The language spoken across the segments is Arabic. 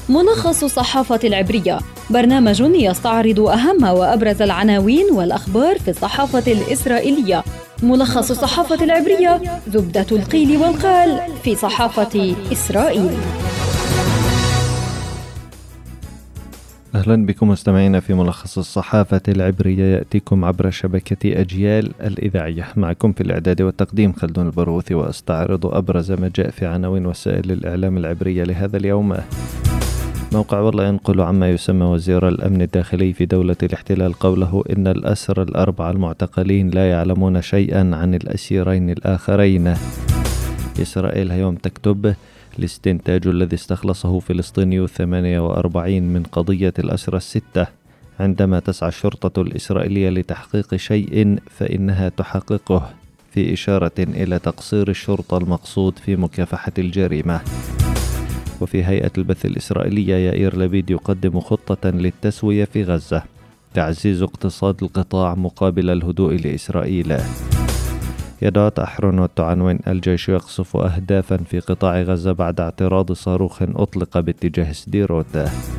ملخص الصحافة العبرية، برنامج يستعرض أهم وأبرز العناوين والأخبار في الصحافة الإسرائيلية. ملخص الصحافة العبرية، زبدة القيل والقال في صحافة إسرائيل. أهلا بكم مستمعينا في ملخص الصحافة العبرية، يأتيكم عبر شبكة أجيال الإذاعية. معكم في الإعداد والتقديم خلدون البرغوثي، وأستعرض أبرز ما جاء في عناوين وسائل الإعلام العبرية لهذا اليوم. موقع والله ينقل عما يسمى وزير الأمن الداخلي في دولة الاحتلال قوله إن الأسرى الأربعة المعتقلين لا يعلمون شيئا عن الأسيرين الآخرين. إسرائيل اليوم تكتب: الاستنتاج الذي استخلصه فلسطيني 48 من قضية الأسرى الستة. عندما تسعى الشرطة الإسرائيلية لتحقيق شيء فإنها تحققه، في إشارة إلى تقصير الشرطة المقصود في مكافحة الجريمة. وفي هيئة البث الإسرائيلية يائير لبيد يقدم خطة للتسوية في غزة، تعزيز اقتصاد القطاع مقابل الهدوء لإسرائيل. يدعوت أحرنوت تعنون: الجيش يقصف أهدافا في قطاع غزة بعد اعتراض صاروخ أطلق باتجاه سديروت.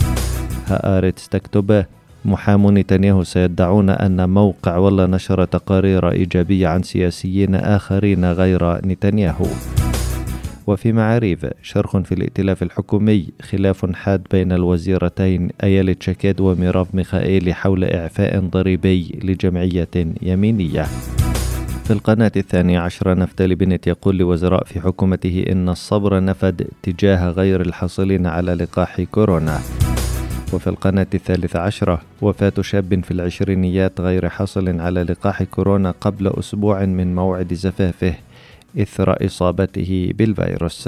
هآرتس تكتب: محامو نتنياهو سيدعون أن موقع والله نشر تقارير إيجابية عن سياسيين آخرين غير نتنياهو. وفي معاريف شرخ في الائتلاف الحكومي، خلاف حاد بين الوزيرتين أيالت شكاد وميراف ميخائيل حول إعفاء ضريبي لجمعية يمينية. في القناة 12 نفتالي بنت يقول لوزراء في حكومته إن الصبر نفد تجاه غير الحاصلين على لقاح كورونا. وفي القناة 13 وفاة شاب في العشرينيات غير حاصل على لقاح كورونا قبل أسبوع من موعد زفافه إثر إصابته بالفيروس.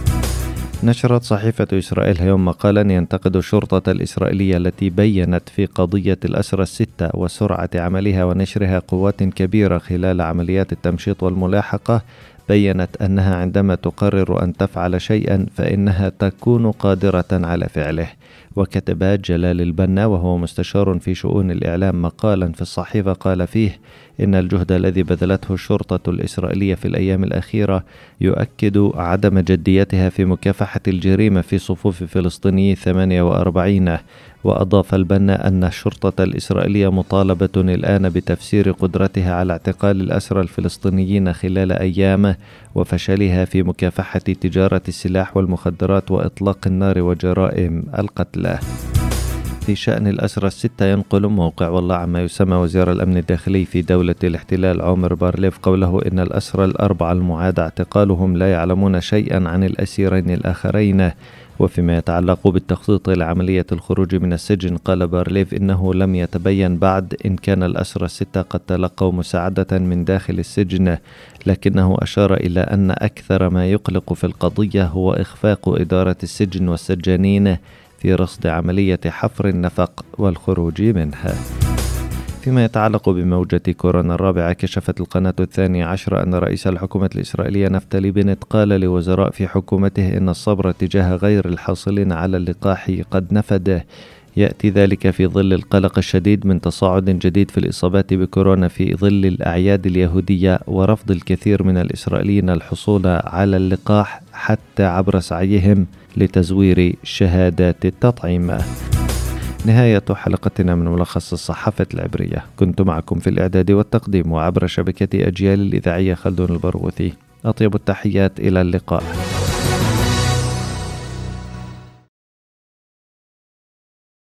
نشرت صحيفة إسرائيل اليوم مقالا ينتقد الشرطة الإسرائيلية التي بيّنت في قضية الأسرى الستة وسرعة عملها ونشرها قوات كبيرة خلال عمليات التمشيط والملاحقة. بيّنت أنها عندما تقرر أن تفعل شيئا فإنها تكون قادرة على فعله. وكتب جلال البنا وهو مستشار في شؤون الإعلام مقالا في الصحيفة قال فيه إن الجهد الذي بذلته الشرطة الإسرائيلية في الأيام الأخيرة يؤكد عدم جديتها في مكافحة الجريمة في صفوف فلسطيني 48. وأضاف البنا أن الشرطة الإسرائيلية مطالبة الآن بتفسير قدرتها على اعتقال الأسرى الفلسطينيين خلال أيام وفشلها في مكافحة تجارة السلاح والمخدرات وإطلاق النار وجرائم القتل. في شأن الأسرى الستة ينقل موقع والله عما يسمى وزير الأمن الداخلي في دولة الاحتلال عمر بارليف قوله إن الأسرى الأربعة المعاد اعتقالهم لا يعلمون شيئا عن الأسيرين الآخرين. وفيما يتعلق بالتخطيط لعملية الخروج من السجن قال بارليف إنه لم يتبين بعد إن كان الأسرى الستة قد تلقوا مساعدة من داخل السجن، لكنه أشار إلى أن أكثر ما يقلق في القضية هو إخفاق إدارة السجن والسجانين في رصد عملية حفر النفق والخروج منها. فيما يتعلق بموجة كورونا الرابعة، كشفت القناة 12 أن رئيس الحكومة الإسرائيلية نفتالي بنت قال لوزراء في حكومته إن الصبر تجاه غير الحاصلين على اللقاح قد نفد. يأتي ذلك في ظل القلق الشديد من تصاعد جديد في الإصابات بكورونا في ظل الأعياد اليهودية ورفض الكثير من الإسرائيليين الحصول على اللقاح حتى عبر سعيهم لتزوير شهادات التطعيم. نهاية حلقتنا من ملخص الصحافة العبرية، كنت معكم في الإعداد والتقديم وعبر شبكة أجيال الإذاعية خلدون البرغوثي. أطيب التحيات، إلى اللقاء.